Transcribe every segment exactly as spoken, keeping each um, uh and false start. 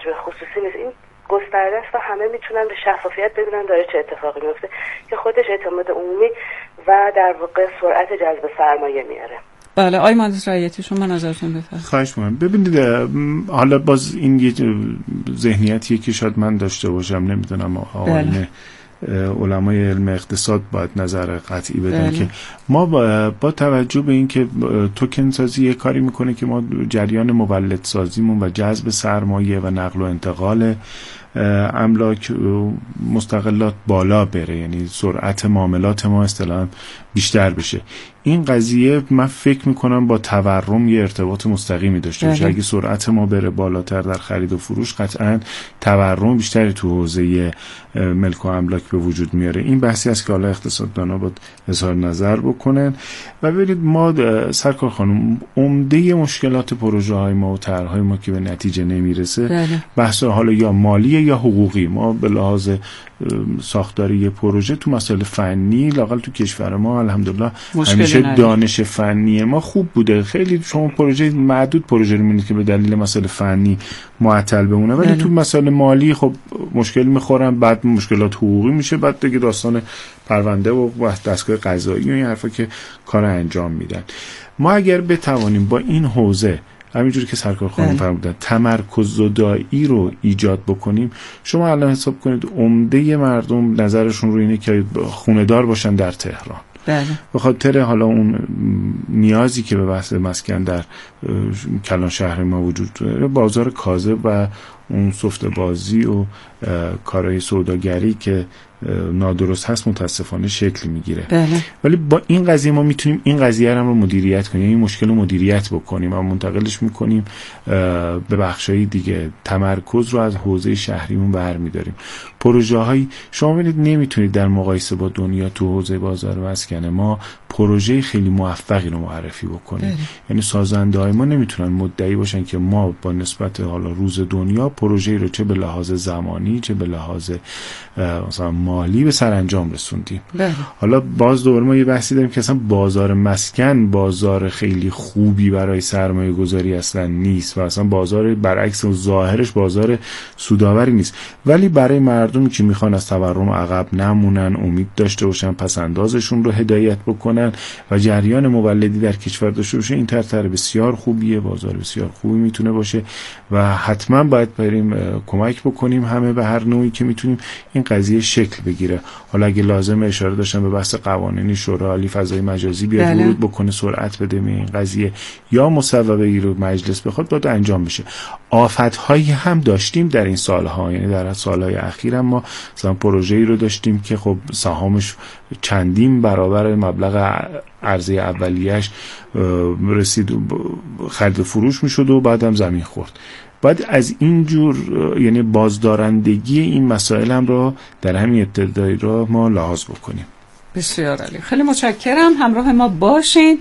توجه خصوصی نیست، این گسترده است و همه میتونن به شفافیت ببینن داره چه اتفاقی میفته که خودش اعتماد عمومی و در واقع سرعت جذب سرمایه میاره. بله آقای مهندس رعیتی شما نظرتون بفرمایید. خواهش می‌کنم. ببینید حالا باز این یه ذهنیتیه که شاید من داشته باشم، نمیدونم آقایان علمای علم اقتصاد باید نظر قطعی بدن بله. که ما با, با توجه به این که توکن سازی یه کاری میکنه که ما جریان مولد سازیمون و جذب سرمایه و نقل و انتقال املاک مستقلات بالا بره، یعنی سرعت معاملات ما اصطلاحاً بیشتر بشه. این قضیه من فکر میکنم با تورم یه ارتباط مستقیمی داشته باشه. اگه سرعت ما بره بالاتر در خرید و فروش، قطعاً تورم بیشتری تو حوزه ملک و املاک به وجود میاره. این بحثی است که حالا اقتصاددانا باید اظهار نظر بکنن. و ببینید ما سرکار خانم، عمده مشکلات پروژه های ما و طرح‌های ما که به نتیجه نمیرسه بحث حالا یا مالی یا حقوقی. ما به لحاظ ساختاری یه پروژه تو مسائل فنی لااقل تو کشور ما الحمدلله همیشه دانش فنی ما خوب بوده. خیلی شما پروژه معدود پروژه رو می‌بینید که به دلیل مسائل فنی معطل بمونه، ولی تو مسائل مالی خب مشکل می‌خورن، بعد مشکلات حقوقی میشه، بعد دیگه داستان پرونده و دستگاه قضایی و این حرفا که کار انجام میدن. ما اگر بتوانیم با این حوزه همینجوری که سرکار خانم فرمودن تمرکز زدایی رو ایجاد بکنیم، شما الان حساب کنید عمده مردم نظرشون رو اینه که خونه دار باشن در تهران. بله. به خاطر حالا اون نیازی که به بحث مسکن در کلان شهر ما وجود داره، بازار کاذب و اون سفته بازی و کارهای سوداگری که نادرست هست متاسفانه شکل میگیره. بله. ولی با این قضیه ما میتونیم این قضیه رو مدیریت کنیم، این مشکل رو مدیریت بکنیم و منتقلش میکنیم به بخشای دیگه. تمرکز رو از حوزه شهریمون برمی‌داریم. پروژه های شما ببینید نمیتونید در مقایسه با دنیا تو حوزه بازار مسکن ما پروژه خیلی موفقی رو معرفی بکنید. بله. یعنی سازنده‌های ما نمیتونن مدعی باشن که ما با نسبت حالا روز دنیا پروژه‌ای رو چه به لحاظ زمانی چه به لحاظ مثلا مالی به سرانجام رسوندیم. بله. حالا باز دوباره ما یه بحثی داریم که اصلا بازار مسکن بازار خیلی خوبی برای سرمایه گذاری اصلا نیست و اصلا بازار برعکس ظاهرش بازار سودآوری نیست، ولی برای مردمی که میخوان از تورم عقب نمونن، امید داشته باشن، پسندازشون رو هدایت بکنن و جریان مولدی در کشور داشته باشه، این طرح بسیار خوبیه، بازار بسیار خوبی میتونه باشه و حتما باید بریم کمک بکنیم همه به هر نوعی که میتونیم این قضیه شکل بگیره. حالا اگه لازم اشاره داشتم به بحث قوانینی، شورای عالی فضای مجازی بیاد بله. ورود بکنه، سرعت بده به این قضیه، یا مصوبه ای رو مجلس بخواد باید انجام بشه. آفت‌هایی هم داشتیم در این سالها، یعنی در سالهای اخیر هم ما مثلا پروژه‌ای رو داشتیم که خب سهامش چندین برابر مبلغ عرضه اولیه‌اش رسید، خرید و فروش میشد و بعدم زمین خورد. باید از اینجور یعنی بازدارندگی این مسائل هم را در همین ابتدایی را ما لحاظ بکنیم. بسیار عالی، خیلی متشکرم. همراه ما باشین،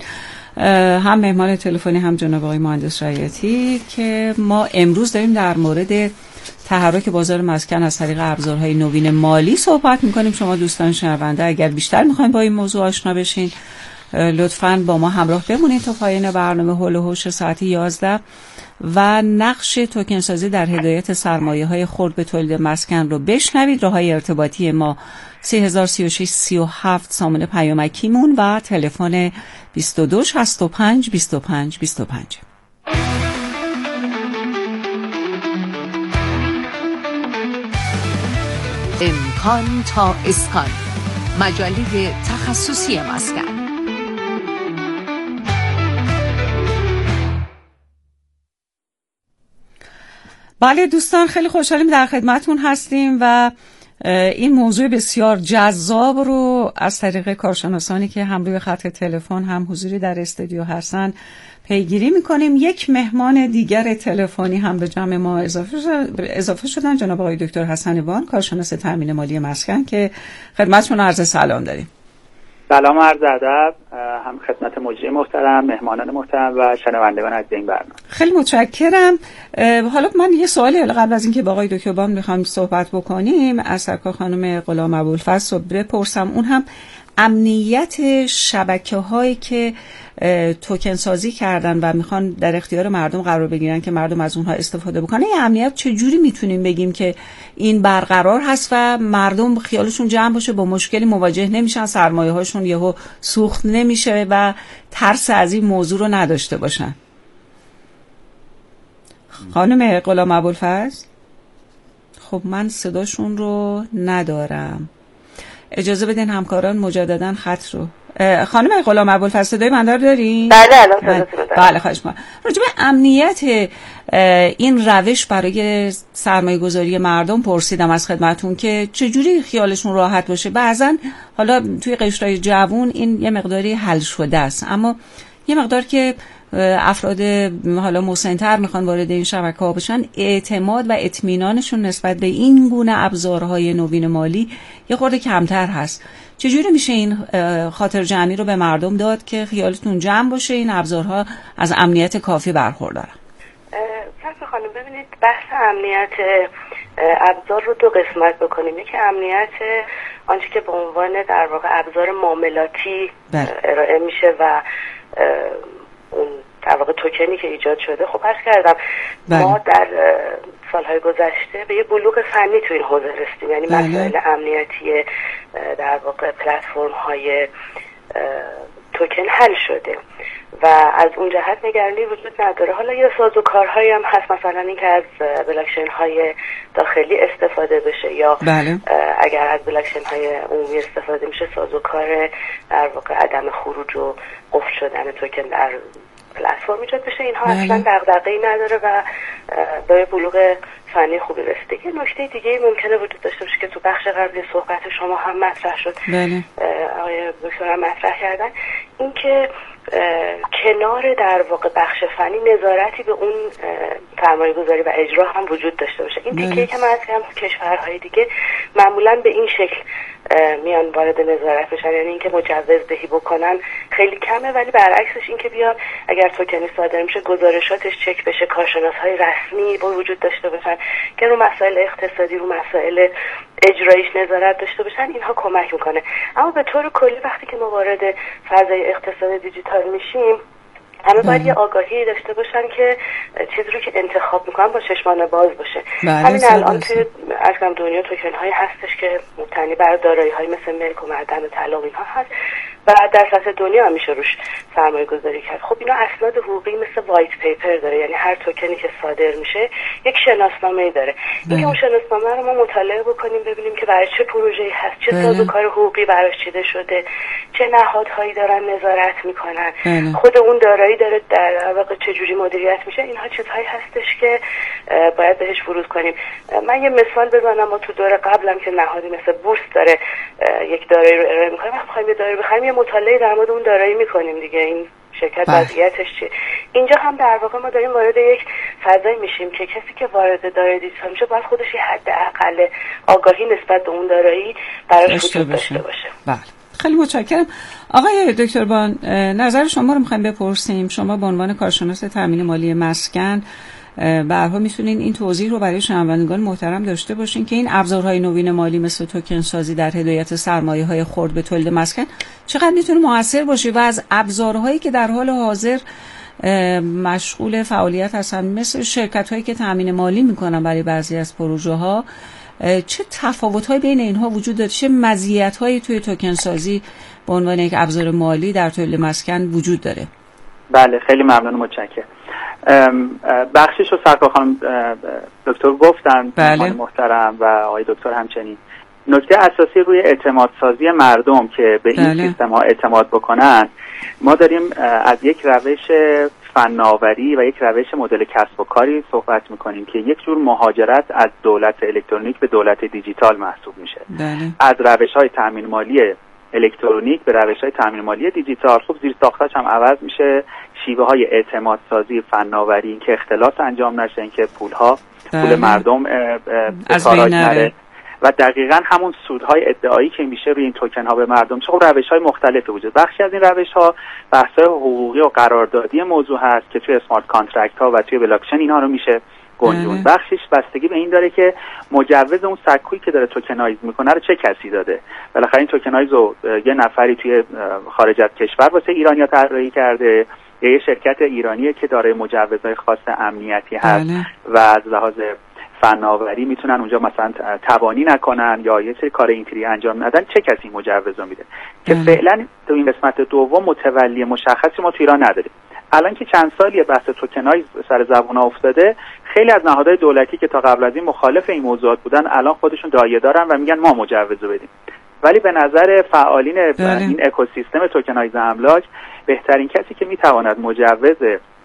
هم مهمان تلفنی هم جناب آقای مهندس رعیتی، که ما امروز داریم در مورد تحرک بازار مسکن از طریق ابزارهای نوین مالی صحبت می‌کنیم. شما دوستان شنونده اگر بیشتر می‌خواید با این موضوع آشنا بشین، لطفاً با ما همراه بمونید تا پایان برنامه هول و هوش ساعت یازده و نقش توکن سازی در هدایت سرمایه‌های خرد به تولید مسکن رو بشنوید. راه‌های ارتباطی ما سه هزار سی و شش سی و هفت سامانه پیامکیمون و تلفن بیست و دو شصت و پنج بیست و پنج بیست و پنج. امکان تا اسکان، مجله تخصصی مسکن. بله دوستان، خیلی خوشحالیم در خدمتون هستیم و این موضوع بسیار جذاب رو از طریق کارشناسانی که هم روی خط تلفن هم حضوری در استودیو هستن پیگیری میکنیم. یک مهمان دیگر تلفنی هم به جمع ما اضافه اضافه شدن، جناب آقای دکتر حسن وان، کارشناس تامین مالی مسکن، که خدمتتون عرض سلام داریم. سلام و عرض ادب هم خدمت مجری محترم، مهمانان محترم و شنوندگان از این برنامه. خیلی متشکرم. حالا من یه سوالی قبل از اینکه با آقای دکتر وان میخوام صحبت بکنیم از سرکار خانم غلام ابوالفضل بپرسم، اون هم امنیت شبکه هایی که توکن سازی کردن و میخوان در اختیار مردم قرار بگیرن که مردم از اونها استفاده بکنن، این امنیت چجوری میتونیم بگیم که این برقرار هست و مردم خیالشون جمع باشه، با مشکلی مواجه نمیشن، سرمایه هاشون یهو سوخت نمیشه و ترس از این موضوع رو نداشته باشن؟ خانم غلام ابوالفضل، خب من صداشون رو ندارم، اجازه بدین همکاران مجددا خط رو. خانم غلام ابوالفضل صدای من رو دارین؟ بله الان صداتون رو دارم. بله خواهش می‌کنم. راجع به امنیت این روش برای سرمایه گذاری مردم پرسیدم از خدمتون که چجوری خیالشون راحت باشه. بعضن حالا توی قشرهای جوون این یه مقداری حل شده است، اما یه مقدار که افراد حالا مسن‌تر میخوان وارد این شبکه‌ها بشن، اعتماد و اطمینانشون نسبت به این گونه ابزارهای نوین مالی یه خورده کمتر هست. چجوری میشه این خاطر جمعی رو به مردم داد که خیالتون جمع باشه این ابزارها از امنیت کافی برخوردارن؟ صاحب خانم ببینید، بحث امنیت ابزار رو دو قسمت بکنیم. یکی امنیت آنچه که به عنوان در واقع ابزار معاملاتی ارائه میشه و اون در واقع توکنی که ایجاد شده. خب عرض کردم بله. ما در سالهای گذشته به یه بلوغ فنی تو این حوزه رسیدیم، یعنی بله. مسائل امنیتی در واقع پلتفرم های توکن حل شده و از اون جهت نگرانی وجود نداره. حالا یه سازوکارهایی هم هست، مثلا اینکه از بلاکچین های داخلی استفاده بشه یا بله. اگر از بلاکچین های عمومی استفاده میشه سازوکار در واقع عدم خروج و قفل شدن توکن در پلتفرم ایجاد بشه. اینها بله. اصلا دغدغه‌ای نداره و به بلوغ فنی خوبی رسیده. یه نکته دیگه ممکنه وجود داشته باشه که تو بخش قبلی صحبت شما هم مطرح شد، بله. آقای دکتر هم مطرح کردن، این که کنار در واقع بخش فنی نظارتی به اون سرمایه گذاری و اجرا هم وجود داشته باشه. این تیکه‌ای که من از کشورهای دیگه معمولا به این شکل میان وارد نظارت بشن، یعنی اینکه مجوز دهی بکنن خیلی کمه، ولی برعکسش اینکه بیان اگر توکنی صادر میشه گزارشاتش چک بشه، کارشناس‌های رسمی با وجود داشته باشن که رو مسائل اقتصادی، رو مسائل اجرایش نظارت داشته باشن، اینها کمک میکنه. اما به طور کلی وقتی که ما وارد فضای اقتصاد دیجیتال میشیم، همه باید یه آگاهی داشته باشن که چیزی رو که انتخاب میکنن با چشمان باز باشه. همین الان توی اصلا دنیا توکن هایی هستش که مبتنی بر دارایی های مثل ملک و معدن و طلا و اینها هست و در سطح دنیا هم میشه روش سرمایه گذاری کرد. خب اینا اسناد حقوقی مثل وایت پیپر داره، یعنی هر توکنی که صادر میشه یک شناسنامه‌ای داره. اینکه اون شناسنامه رو ما مطالعه بکنیم ببینیم که برای چه پروژه‌ای هست، چه سازوکار حقوقی براش چیده شده، چه نهادهایی دارن نظارت میکنن، خود اون دارایی داره در واقع چه جوری مدیریت میشه، اینها چیزهایی هستش که باید بهش ورود کنیم. من یه مثال بزنم، ما تو دوره قبلم که نهادی مثل بورس داره یک دارایی رو ارائه میکنه، وقتی بخوایم یه دارایی بخریم یه مطالعه در مورد اون دارایی میکنیم دیگه، این شرکت وضعیتش چیه. اینجا هم در واقع ما داریم وارد یک فضایی میشیم که کسی که وارد دارایی دیجیتال میشه باید خودش یه حداقل آگاهی نسبت به اون دارایی براش وجود داشته باشه. بله، خیلی متشکرم. آقای دکتر بان، نظر شما رو میخوایم بپرسیم. شما به عنوان کارشناس تامین مالی مسکن به هر حال میتونین این توضیح رو برای شنوندگان محترم داشته باشین که این ابزارهای نوین مالی مثل توکن سازی در هدایت سرمایه‌های خرد به تولید مسکن چقدر میتونه موثر باشه و از ابزارهایی که در حال حاضر مشغول فعالیت هستن مثل شرکت‌هایی که تامین مالی میکنن برای بعضی از پروژه‌ها، چه تفاوت‌هایی بین اینها وجود داره؟ چه مزیت‌هایی توی توکن سازی به عنوان یک ابزار مالی در تولید مسکن وجود داره؟ بله، خیلی ممنون، متشکرم. بخشش رو سرکار خانم دکتر گفتن، بله. محترم و آقای دکتر همچنین. نکته اساسی روی اعتماد سازی مردم که به این بله. سیستم ها اعتماد بکنن، ما داریم از یک روش فناوری و یک روش مدل کسب و کاری صحبت میکنیم که یک جور مهاجرت از دولت الکترونیک به دولت دیجیتال محسوب میشه. بله. از روش های تامین مالی الکترونیک به روش های تامین مالی دیجیتال. خب زیر ساختش هم عوض میشه، شیوه های اعتماد سازی فناوری، این که اختلاس انجام نشه، این که پول ها پول مردم به کاراج نره و دقیقاً همون سودهای ادعایی که میشه روی این توکن ها به مردم. خب روش های مختلفی وجود. بخشی از این روش ها بحث های حقوقی و قراردادی موضوع هست که توی اسمارت کانترکت ها و توی بلاکچین اینها رو میشه گنجون. بخشش بستگی به این داره که مجوز اون سکویی که داره توکنایز میکنه رو چه کسی داده. بالاخره این توکنایز رو یه نفری توی خارج از کشور واسه ایرانیا طراحی کرده، یه شرکت ایرانیه که داره مجوزهای خاص امنیتی هست بله. و از لحاظ فناوری میتونن اونجا مثلا تبانی نکنن یا یه سری کار اینطوری انجام ندن، چه کسی مجوز رو میده که فعلا تو این قسمت دوم متولی مشخصی ما تو ایران نداریم. الان که چند سالیه بحث توکنایز سر زبون افتاده، خیلی از نهادهای دولتی که تا قبل از این مخالف این موضوعات بودن الان خودشون دایه دارن و میگن ما مجوز رو بدیم. ولی به نظر فعالین بله. این اکوسیستم توکنایز املاک بهترین کسی که میتواند مجوز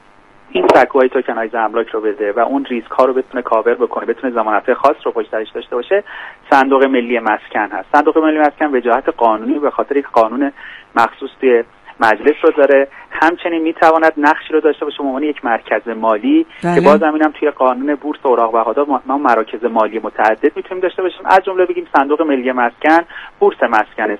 این سکوهای توکنایز املاک رو بده و اون ریسک ها رو بتونه کاور بکنه، بتونه ضمانت خاص رو پشت سرش داشته باشه، صندوق ملی مسکن هست. صندوق ملی مسکن وجاهت قانونی به خاطر یک قانون مخصوص توی مجلس رو داره، همچنین میتواند نقشی رو داشته باشه به عنوان یک مرکز مالی بله. که باز همینم توی قانون بورس اوراق بهادار ما مراکز مالی متعدد میتونیم داشته باشیم، از جمله بگیم صندوق ملی مسکن، بورس مسکن،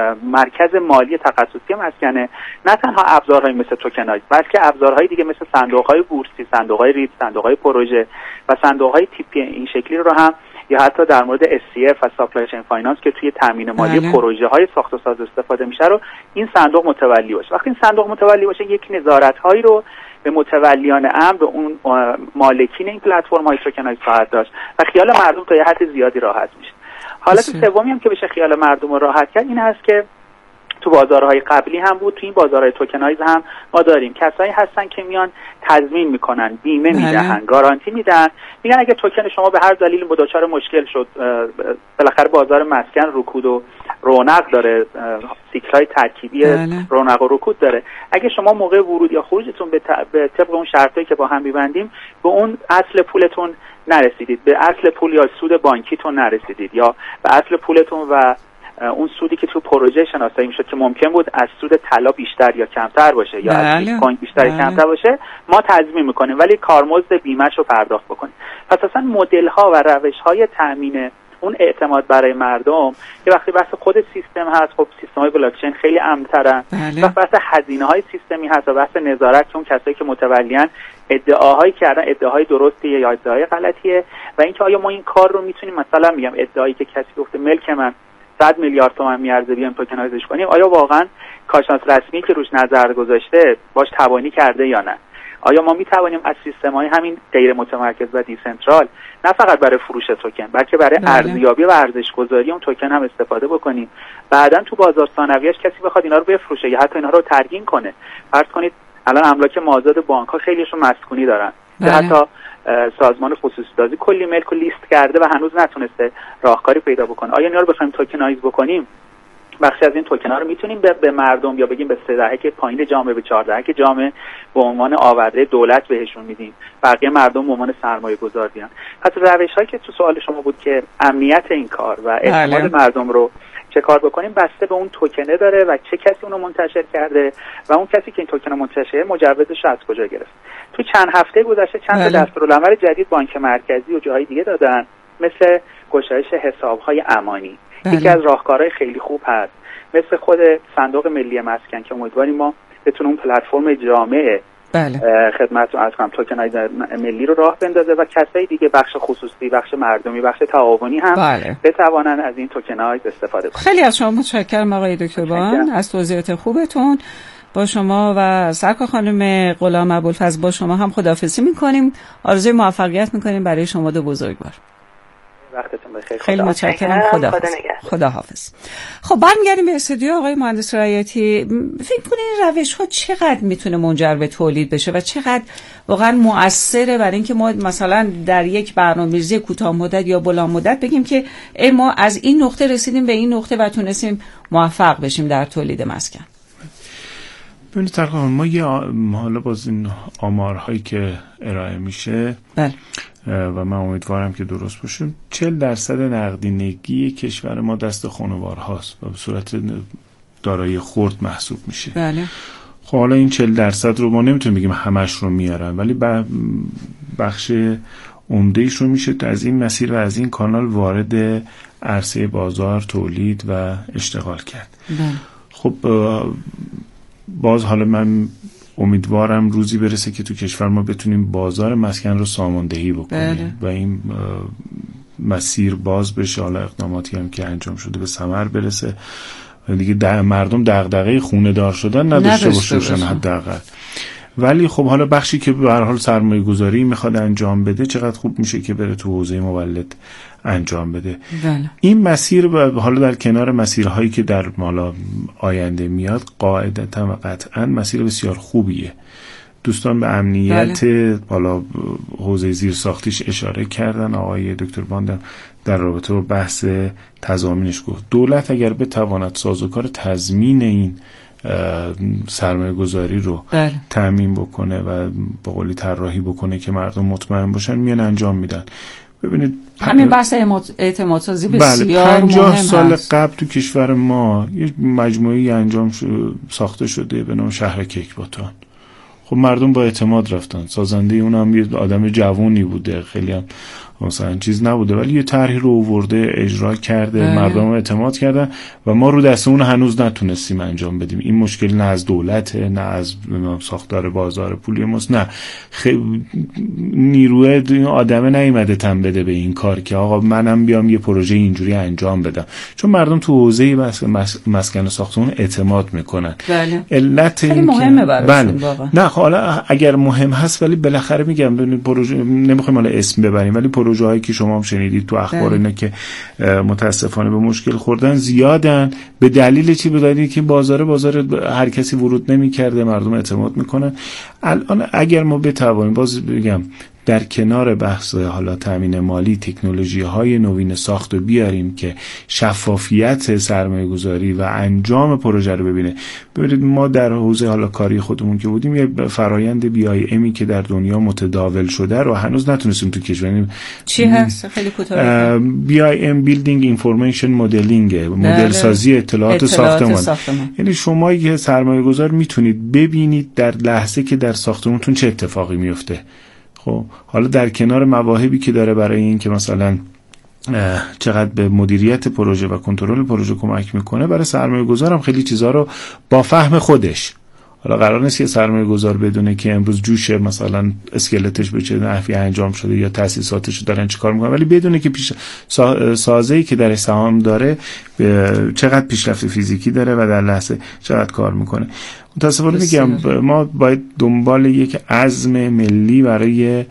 مرکز مالی تخصصی مسکنه، نه تنها ابزارهای مثل توکنایز بلکه ابزارهای دیگه مثل صندوق‌های بورسی، صندوق‌های ریت، صندوق‌های پروژه و صندوق‌های تیپی این شکلی رو هم یا حتی در مورد اس سی اف و سپلای چین فایننس که توی تامین مالی بله. پروژه های ساخت و ساز استفاده میشه رو این صندوق متولی باشه. وقتی این صندوق متولی باشه یک نظارت هایی رو به متولیان امر، به اون مالکین این پلتفرم های توکنایز خواهد داشت و خیال مردم تا یه حد زیادی راحت میشه. حالت سومی هم که بشه خیال مردم رو راحت کرد این هست که تو بازارهای قبلی هم بود، تو این بازارهای توکنایز هم ما داریم کسایی هستن که میان تضمین میکنن، بیمه میدن، گارانتی میدن، میگن اگه توکن شما به هر دلیل دچار مشکل شد، بالاخره بازار مسکن رکود و رونق داره، سیکل‌های ترکیبی بله. رونق و رکود داره، اگه شما موقع ورود یا خروجتون به, ت... به طبق اون شرطایی که با هم می‌بندیم به اون اصل پولتون نرسیدید، به اصل پول یا سود بانکیتون نرسیدید یا به اصل پولتون و اون سودی که تو پروژه شناسایی میشد که ممکن بود از سود طلا بیشتر یا کمتر باشه یا بله. از بیت کوین بیشتر یا کمتر باشه، ما تضمین میکنیم ولی کارمزد بیمه‌شو پرداخت بکنیم. پس اصلا مدل ها و روش های تامین اون اعتماد برای مردم که وقتی بحث خود سیستم هست، خب سیستم های بلاک چین خیلی امن‌ترن بله. و بحث هزینه های سیستمی هست و بحث نظارت که اون کسایی که متولیان ادعاهایی کردن ادعاهای درستیه یا ادعای غلطیه و اینکه آیا ما این کار رو میتونیم، مثلا میگم ادعایی که کسی گفته ملک من صد میلیارد تومان میارزه بیام توکنایزش کنیم، آیا واقعا کارشناس رسمی که روش نظر گذاشته باش تبانی کرده یا نه؟ آیا ما میتوانیم از سیستم‌های همین غیر متمرکز و دیسنترال نه فقط برای فروش توکن بلکه برای ارزیابی و ارزش‌گذاری اون توکن هم استفاده بکنیم؟ بعداً تو بازار ثانویه‌اش کسی بخواد اینا رو بفروشه یا حتی اینا رو ترگین کنه، فرض کنید الان املاک مازاد بانک‌ها خیلیشون مسکونی دارن یا حتی سازمان خصوصی سازی کلی ملک رو لیست کرده و هنوز نتونسته راهکاری پیدا بکنه. آیا اینا رو بخوایم توکنایز بکنیم، بخشی از این توکن‌ها رو میتونیم به, به مردم یا بگیم به سه دهک پایین جامعه، به چهار دهک جامعه به عنوان آورده دولت بهشون میدیم، بقیه مردم به عنوان سرمایه‌گذار بیان. پس روش‌هایی که تو سوال شما بود که امنیت این کار و اعتماد مردم رو چه کار بکنیم بسته به اون توکنه داره و چه کسی اونو منتشر کرده و اون کسی که این توکن رو منتشر مجوزش رو از کجا گرفت. تو چند هفته گذشته چند تا دستورالعمل جدید بانک مرکزی و جاهای دیگه دادن، مثل گشایش حساب‌های امانی. بله. یکی از راهکارهای خیلی خوب هست، مثل خود صندوق ملی مسکن که امیدواریم ما بتونیم اون پلتفرم جامعه بله. خدمتتون عرض کنم توکنایز ملی رو راه بندازه و کسای دیگه بخش خصوصی، بخش مردمی، بخش تعاونی هم بله. بتوانن از این توکنایز استفاده کنن. خیلی از شما متشکرم آقای دکتر بان از توضیحات خوبتون. با شما و سرکار خانم غلام ابوالفضل با شما هم خداحافظی می‌کنیم. آرزوی موفقیت می‌کنیم برای شما دو بزرگوار. وقتتون بخیر. خیلی متشکرم. خداحافظ. خداحافظ. خب برمیگردیم به استودیو آقای مهندس رعیتی. فکر کنید روش‌ها چقدر میتونه منجر به تولید بشه و چقدر واقعا مؤثره برای اینکه ما مثلا در یک برنامه‌ریزی کوتاه مدت یا بلند مدت بگیم که ما از این نقطه رسیدیم به این نقطه و تونستیم موفق بشیم در تولید مسکن؟ ببینید تقریبا ما یه حالا باز این آمارهایی که ارائه میشه بله. و من امیدوارم که درست باشه، چهل درصد نقدینگی کشور ما دست خانوارهاست و به صورت دارایی خرد محسوب میشه. بله. خب حالا این چهل درصد رو ما نمیتونیم بگیم همش رو میارن، ولی بخش عمده‌ایش رو میشه از این مسیر و از این کانال وارد عرصه بازار، تولید و اشتغال کرد. بله. خب باز حالا من امیدوارم روزی برسه که تو کشور ما بتونیم بازار مسکن رو ساماندهی بکنیم بله. و این مسیر باز بشه، حالا اقداماتی هم که انجام شده به ثمر برسه دیگه، در مردم دغدغه خونه دار شدن نداشته باشن حداقل. ولی خب حالا بخشی که به هر حال سرمایه گذاری میخواد انجام بده چقدر خوب میشه که بره تو حوزه مولد انجام بده بله. این مسیر و حالا در کنار مسیرهایی که در مالا آینده میاد قاعدتا و قطعا مسیر بسیار خوبیه. دوستان به امنیت بله. حالا حوزه زیر ساختیش اشاره کردن، آقای دکتر باندم در رابطه با بحث تضامینش گفت دولت اگر بتواند سازوکار تضمین این سرمایه گذاری رو بله. تأمین بکنه و با قولی طراحی بکنه که مردم مطمئن باشن میان انجام میدن. ببینید همین بحث اعتماد سازی بسیار بله پنجاه سال هست. قبل تو کشور ما یه مجموعه‌ای انجام ساخته شده به نام شهر کیکباتان. خب مردم با اعتماد رفتن، سازنده اون هم یه آدم جوونی بوده، خیلی هم مثلا چیز نبوده، ولی یه طرحی رو آورده اجرا کرده اه. مردم اعتماد کردن و ما رو دست اون هنوز نتونستیم انجام بدیم. این مشکل نه از دولته نه از ساختار بازار پولی ماست، نه خ... نیروی این آدمه نیومده تن بده به این کار که آقا منم بیام یه پروژه اینجوری انجام بدم، چون مردم تو حوزه مس... مس... مسکن ساختمون اعتماد میکنن. بله. علت خیلی مهمه براشون بله. نه حالا اگر مهم هست ولی بالاخره میگم ببینید پروژه نمیخوایم حالا اسم ببریم ولی پروژه هایی که شما هم شنیدید تو اخبار اینه که متاسفانه به مشکل خوردن زیادن. به دلیل چی؟ به دلیلی که بازار بازار هر کسی ورود نمی‌کرده، مردم اعتماد میکنن. الان اگر ما بتوانیم باز بگم در کنار بحث حالا تامین مالی تکنولوژی های نوین ساخت رو بیاریم که شفافیت سرمایه گذاری و انجام پروژه رو ببینه. ببینید ما در حوزه حالا کاری خودمون که بودیم یه فرایند بی آی امی که در دنیا متداول شده رو هنوز نتونستیم تو کشور. چی هست؟ خیلی کوتاه. بی آی ام بیلدینگ اینفورمیشن مدلینگ، مدل سازی اطلاعات, اطلاعات ساختمان. ساختمان یعنی شما یه سرمایه گذار میتونید ببینید در لحظه که در ساختمانتون چه اتفاقی میفته. خب حالا در کنار مواهبی که داره برای این که مثلا چقدر به مدیریت پروژه و کنترل پروژه کمک میکنه، برای سرمایه گذارم خیلی چیزا رو با فهم خودش. حالا قرار نیست یه سرمایه گذار بدونه که امروز جوشه مثلا اسکلتش به چه نحوی انجام شده یا تاسیساتش رو دارن چیکار میکنن، ولی بدونه که پیش سازه‌ای که در سهام داره چقدر پیشرفت فیزیکی داره و در لحظه چقدر کار میکنه. متاسفانه میگم ما باید دنبال یک عزم ملی برای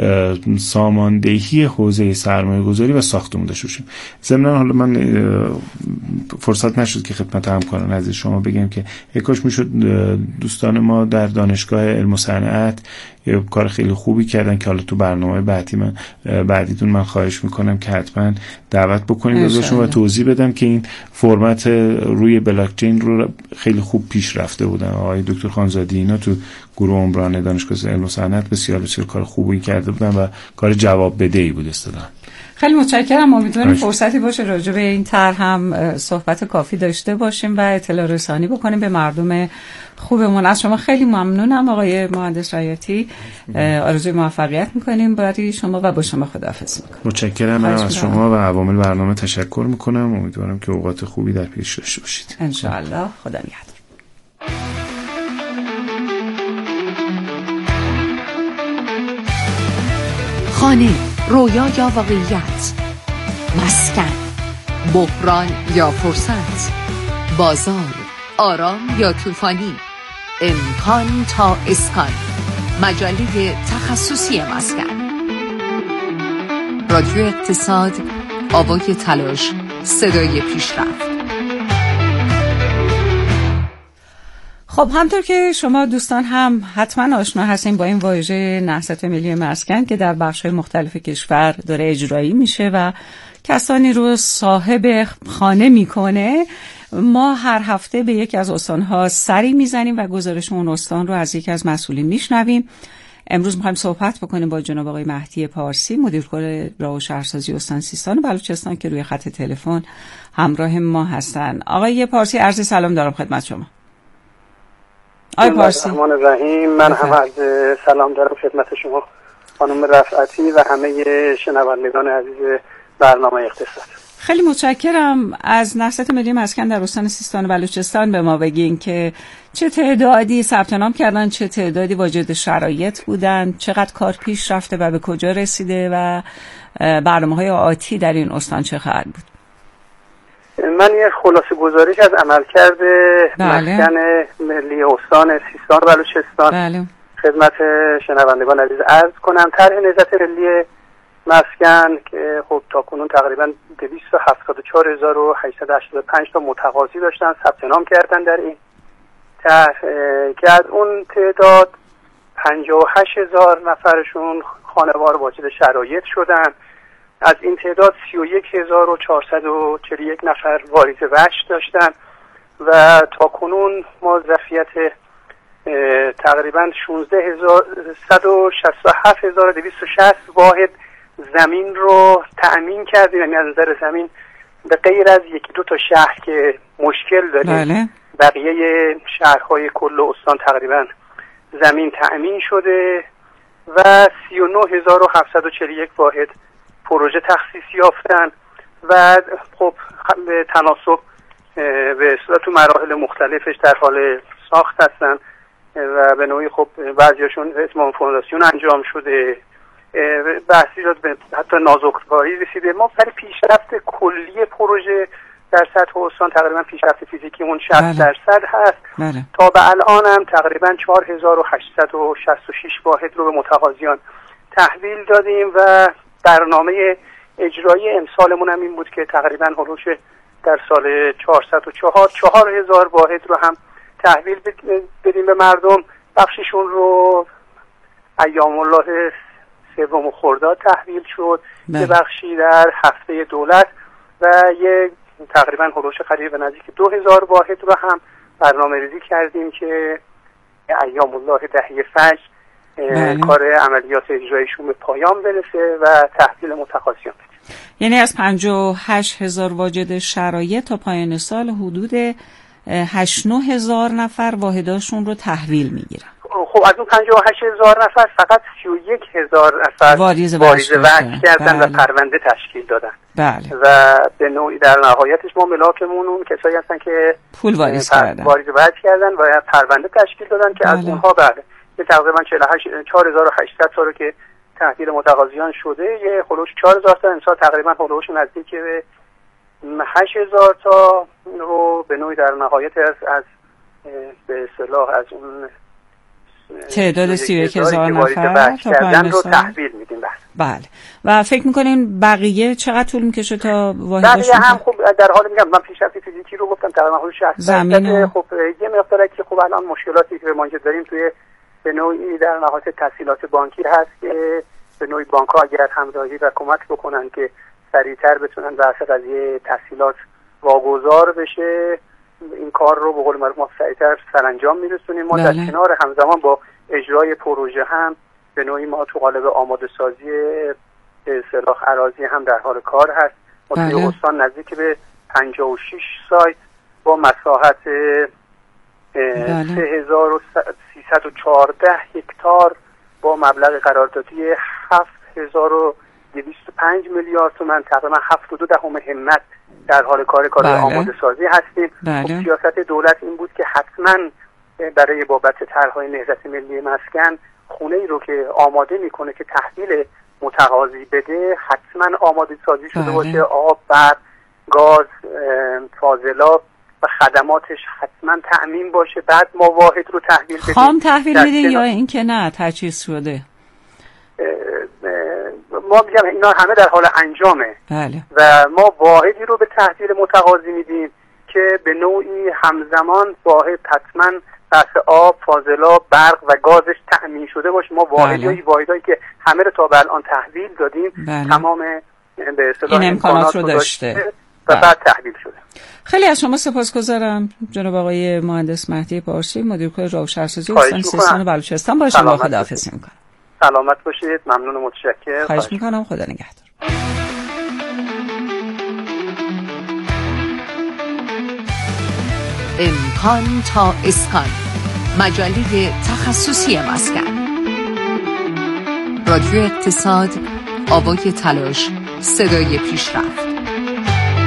ساماندهی حوزه سرمایه گذاری و ساختمون داشته باشیم. ضمن حالا من فرصت نشد که خدمت همکاران عزیز شما بگم که یکاش میشد دوستان ما در دانشگاه علم و صنعت یه کار خیلی خوبی کردن که حالا تو برنامه بعدی من بعدیتون من خواهش میکنم که حتما دعوت بکنید ازشون و توضیح بدم که این فرمت روی بلاک چین رو خیلی خوب پیش رفته بودن. آقای دکتر خانزادی اینا تو گروه عمران دانشگاه علم و صنعت بسیار بسیار کار خوبی کرده بودن و کار جواب بدهی بود اصطلاحاً. خیلی متشکرم. امیدوارم فرصتی باشه راجع به این طرح هم صحبت کافی داشته باشیم و اطلاع رسانی بکنیم به مردم خوبمون. از شما خیلی ممنونم آقای مهندس رایاتی. آرزوی موفقیت میکنیم برای شما و با شما خداحافظی میکنم. متشکرم از شما و عوامل برنامه تشکر میکنم. امیدوارم که اوقات خوبی در پیش داشته باشید. ان شاء الله. خدا نگهدار. خانه، رویا یا واقعیت، مسکن، بحران یا فرصت، بازار، آرام یا طوفانی، امکان تا اسکان، مجله تخصصی مسکن. رادیو اقتصاد، آوای تلاش، صدای پیشرفت. خب همطور که شما دوستان هم حتما آشنا هستین با این واژه نهضت ملی مسکن که در بخش‌های مختلف کشور داره اجرایی میشه و کسانی رو صاحب خانه میکنه. ما هر هفته به یکی از استان‌ها سری میزنیم و گزارش اون استان رو از یکی از مسئولین میشنویم. امروز می‌خوایم صحبت بکنیم با جناب آقای مهدی پارسی، مدیر کل راه و شهرسازی استان سیستان و بلوچستان که روی خط تلفن همراه ما هستن. آقای پارسی عرض سلام دارم خدمت شما. آقای پارسی. الرحمن الرحیم. من هم عرض سلام دارم خدمت شما خانم رفعتی و همه شنوندگان عزیز برنامه اقتصاد. خیلی متشکرم. از نهضت ملی مسکن در استان سیستان و بلوچستان به ما بگین که چه تعدادی ثبت نام کردن، چه تعدادی واجد شرایط بودن، چقدر کار پیش رفته و به کجا رسیده و برنامه‌های آتی در این استان چه خواهد بود؟ من یه خلاصه گزارش از عملکرد بله. مسکن ملی استان سیستان و بلوچستان بله. خدمت شنوندگان عزیز عرض کنم. طرح نهضت ملی مسکن که خب تا کنون تقریبا دویست و هفتاد و چهار هزار و هشتصد و هشتاد و پنج تا متقاضی داشتن ثبت نام کردن در این طرح که از اون تعداد پنجاه و هشت هزار نفرشون خانوار واجد شرایط شدن. از این تعداد سی و یک هزار و چهارصد و چهل و یک نفر واریز وجه داشتن و تا کنون ما ظرفیت تقریبا شانزده هزار صد و شصت و هفت هزار و دویست و شصت واحد زمین رو تأمین کردیم. یعنی از نظر زمین به غیر از یکی دو تا شهر که مشکل داریم بله. بقیه شهرهای کل استان تقریبا زمین تأمین شده و سی و نه هزار و هفتصد و چهل و یک واحد پروژه تخصیص یافتن و خب به تناسب به صورت تو مراحل مختلفش در حال ساخت هستن و به نوعی خب بعضیاشون اتمام فونداسیون انجام شده، بحثی شد به حتی نازک‌کاری رسیده. ما برای پیشرفت کلی پروژه در سطح استان تقریبا پیشرفت فیزیکی اون شصت درصد هست. بله. تا به الان هم تقریبا چهار هزار و هشتصد و شصت و شش واحد رو به متقاضیان تحویل دادیم و برنامه اجرایی امسالمون هم این بود که تقریبا هلوش در سال چهارصد و چهار چهار هزار واحد رو هم تحویل بدیم به مردم. بخششون رو ایام الله سوم خرداد تحویل شد، یه بخشی در هفته دولت و یه تقریبا هلوش قریب به نزدیک دو هزار واحد رو هم برنامه ریزی کردیم که ایام الله دهه فجر بله. کار عملیات اجرایشون به پایان برسه و تحویل متقاضیان بده. یعنی از پنجاه و هشت هزار واجد شرایط تا پایان سال حدود هشت نه هزار نفر واحداشون رو تحویل میگیرن. خب از اون پنجاه و هشت هزار نفر فقط سی و یک هزار نفر واریز وجه کردن بله. و پرونده تشکیل دادن بله. و به نوعی در نهایتش ما ملاکمون اون کسایی هستن که پول واریز کردن واریز وجه کردن و پرونده تشکیل دادن که بله. از اونها بله یه تقریبا چهار هزار و هشتصد تا رو که تحویل متقاضیان شده، یه خلوش چهار هزار تا امسال تقریبا خلوش نزدیک به هشت هزار تا رو به نوعی در نهایت از از به اصطلاح از اون تعداد سی و یک هزار نفر تا پایان سال تحویل میدیم. بله. و فکر میکنین بقیه چقدر طول میکشه تا واحدشون؟ بقیه هم خب در حال میگم من پیشرفت فیزیکی رو گفتم تقریبا حدود شصت درصد. خب یه مقداری که خب الان مشکلاتی که ما داریم توی به نوعی در نهایت تسهیلات بانکی هست که به نوعی بانک‌ها اگر همراهی و کمک بکنن که سریعتر بتونن بحث قضیه تسهیلات واگذار بشه، این کار رو به قول معروف ما سریعتر سرانجام میرسونیم. ما در کنار همزمان با اجرای پروژه هم به نوعی ما تو قالب آماده سازی به اصطلاح اراضی هم در حال کار هست. ما توی استان نزدیک به پنجاه و شش سایت با مساحت سه هزار و سیصد و چهارده هکتار با مبلغ قراردادی هفت هزار و دویست و پنج میلیارد تومان تقریبا هفتاد و دو دهم همت در حال کار کار بله. آماده سازی هستیم. بله. خب سیاست دولت این بود که حتما برای بابت طرح‌های نهضت ملی مسکن خونه ای رو که آماده میکنه که تحویل متقاضی بده حتما آماده سازی شده بله. باشه، آب، برق، گاز، فاضلاب و خدماتش حتما تأمین باشه. بعد ما واحد رو تحویل بدیم. خام تحویل بدیم یا این که نه تجهیز شده؟ ما میگم اینا همه در حال انجامه بله. و ما واحدی رو به تحویل متقاضی میدیم که به نوعی همزمان واحد حتما بحث آب، فاضلاب، برق و گازش تأمین شده باشه. ما واحدی بله. واحدایی که همه رو تا به الان تحویل دادیم بله. تمام به اصطلاح این امکانات رو داشته و بعد تحویل شده. خیلی از شما سپاسگزارم جناب آقای مهندس مهدی پارسی، مدیر کل راهو شهرسازی استان سیستان و بلوچستان. با شما خداحافظی میکنم. سلامت باشید. ممنون و متشکرم. خواهش میکنم. خدا نگهدار. امکان تا اسکان، مجله تخصصی مسکن. رادیو اقتصاد، آوای تلاش، صدای پیشرفت.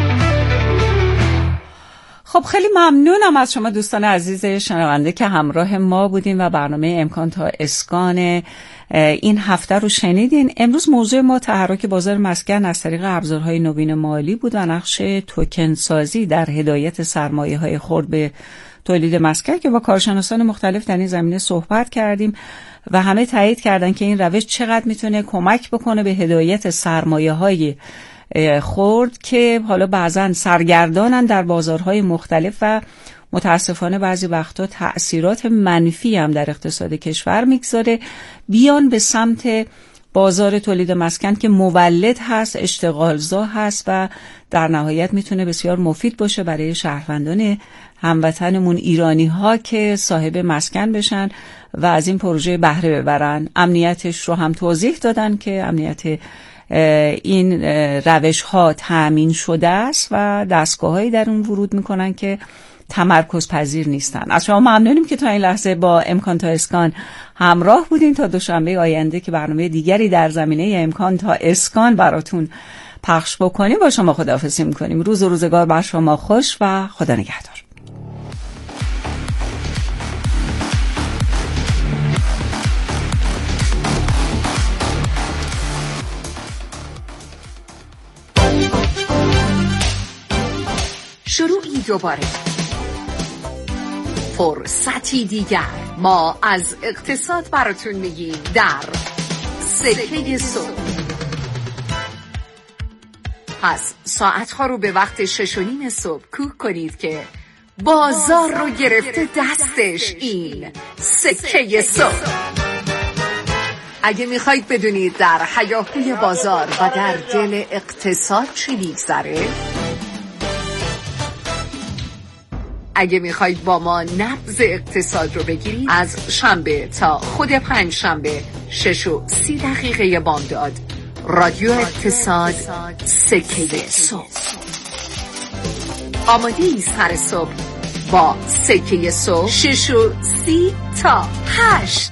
خب خیلی ممنونم از شما دوستان عزیز شنونده که همراه ما بودین و برنامه امکان تا اسکان این هفته رو شنیدین. امروز موضوع ما تحرک بازار مسکن از طریق ابزارهای نوین مالی بود و نقش توکن سازی در هدایت سرمایه‌های خرد به تولید مسکن که با کارشناسان مختلف در این زمینه صحبت کردیم و همه تایید کردن که این روش چقدر میتونه کمک بکنه به هدایت سرمایه‌های خرد که حالا بعضن سرگردانن در بازارهای مختلف و متاسفانه بعضی وقتا تأثیرات منفی هم در اقتصاد کشور میگذاره، بیان به سمت بازار تولید مسکن که مولد هست، اشتغالزا هست و در نهایت میتونه بسیار مفید باشه برای شهروندان هموطنمون ایرانی ها که صاحب مسکن بشن و از این پروژه بهره ببرن. امنیتش رو هم توضیح دادن که امنیت این روش ها تأمین شده است و دستگاه‌هایی در اون ورود میکنن که تمرکز پذیر نیستن. از شما ممنونیم که تا این لحظه با امکان تا اسکان همراه بودین. تا دوشنبه آینده که برنامه دیگری در زمینه امکان تا اسکان براتون پخش بکنیم با شما خداحافظی میکنیم. روز و روزگار بر شما خوش و خدا نگهدار. شروعی دوباره، فرصتی دیگر، ما از اقتصاد براتون میگیم در سکه صبح. پس ساعتها رو به وقت شش و نیم صبح کوک کنید که بازار رو گرفته دستش این سکه صبح. اگه میخواید بدونید در هیاهوی بازار و در دل اقتصاد چی میگذره، اگه میخواید با ما نبض اقتصاد رو بگیرید، از شنبه تا خود پنج شنبه شش و سی دقیقه بامداد رادیو اقتصاد سکه صبح. آماده ای سر صبح با سکه صبح شش و سی تا هشت.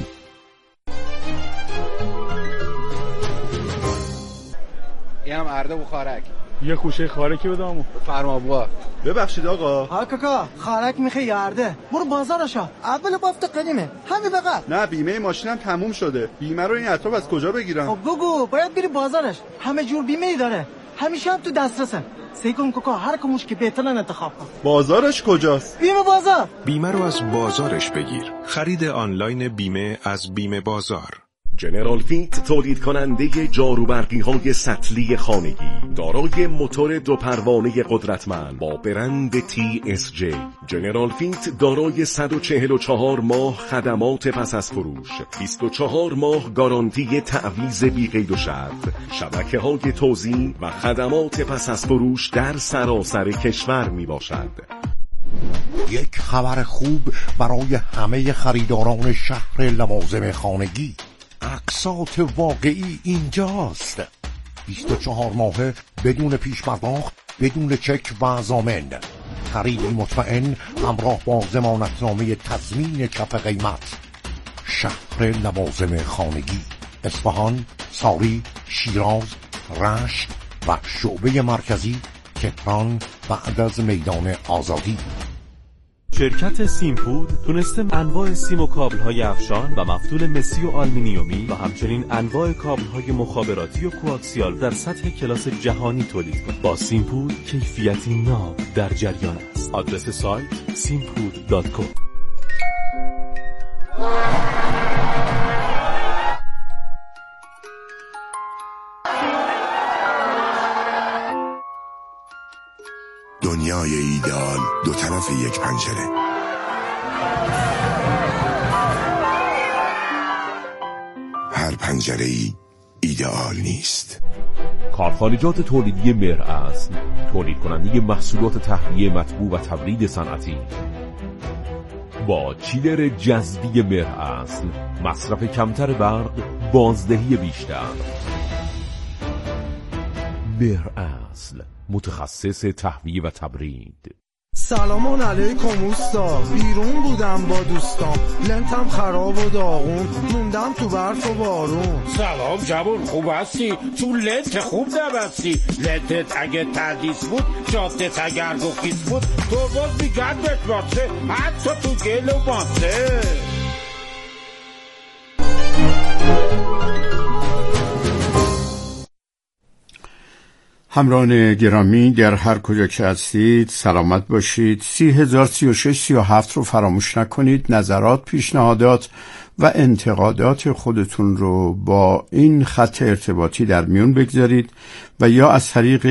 این هم ارده و خارک. یه خوشه خارکی بدامو فرما بوا. ببخشید آقا. ها کاکا خارک میخوای یارده، برو بازارشا، اول بافت قدیمه همین بقدر. نه بیمه ماشینم تموم شده، بیمه رو این اطراف از کجا بگیرم؟ خب بگو، باید بری بازارش، همه جور بیمه ای داره، همیشه هم تو دسترسه. سعی کن کاکا هر کموش که بهترن انتخاب کن. بازارش کجاست؟ بیمه بازار. بیمه رو از بازارش بگیر. خرید آنلاین بیمه از بیمه بازار. جنرال فیت تولید کننده جاروبرقی های سطلی خانگی دارای موتور دو پروانه قدرتمند با برند تی اس جی. جنرال فیت دارای صد و چهل و چهار ماه خدمات پس از فروش، بیست و چهار ماه گارانتی تعویض بی قید و شرط، شبکه های توزیع و خدمات پس از فروش در سراسر کشور می باشد. یک خبر خوب برای همه خریداران شهر لوازم خانگی، اقساط واقعی اینجاست. بیست و چهار ماهه بدون پیش پرداخت، بدون چک و ضامن، خریدی مطمئن همراه با ضمانتنامه تضمین کف قیمت. شهر لوازم خانگی، اصفهان، ساری، شیراز، رشت و شعبه مرکزی تهران بعد از میدان آزادی. شرکت سیمپود تونسته انواع سیم و کابل‌های افشان و مفتول مسی و آلومینیومی و همچنین انواع کابل‌های مخابراتی و کوآکسیال در سطح کلاس جهانی تولید کنه. با سیمپود کیفیتی ناب در جریان است. آدرس سایت سیمپود دات کام. دنیای ایدئال دو طرف یک پنجره. هر پنجره ای ایدئال نیست. کارخانجات تولیدی مهر اصل، تولید کننده محصولات تهویه مطبوع و تبرید صنعتی. با چیلر جذبی مهر اصل، مصرف کمتر برق، بازدهی بیشتر. مهر اصل، متخصص تهویه و تبرید. سلامان علیکم اوستا، بیرون بودم با دوستام، لنتم خراب و داغون، موندم تو برف و بارون. سلام جوون، خوب هستی؟ تو لنت خوب نبستی. لنتت اگه تردیس بود، جادت اگر گفیز بود، تو باز میگرد بتباسه، حتی تو گل و باسه. همراهان گرامی در هر کجا که هستید سلامت باشید. سی هزار سی و شش سی و هفت رو فراموش نکنید. نظرات، پیشنهادات و انتقادات خودتون رو با این خط ارتباطی در میون بگذارید و یا از طریق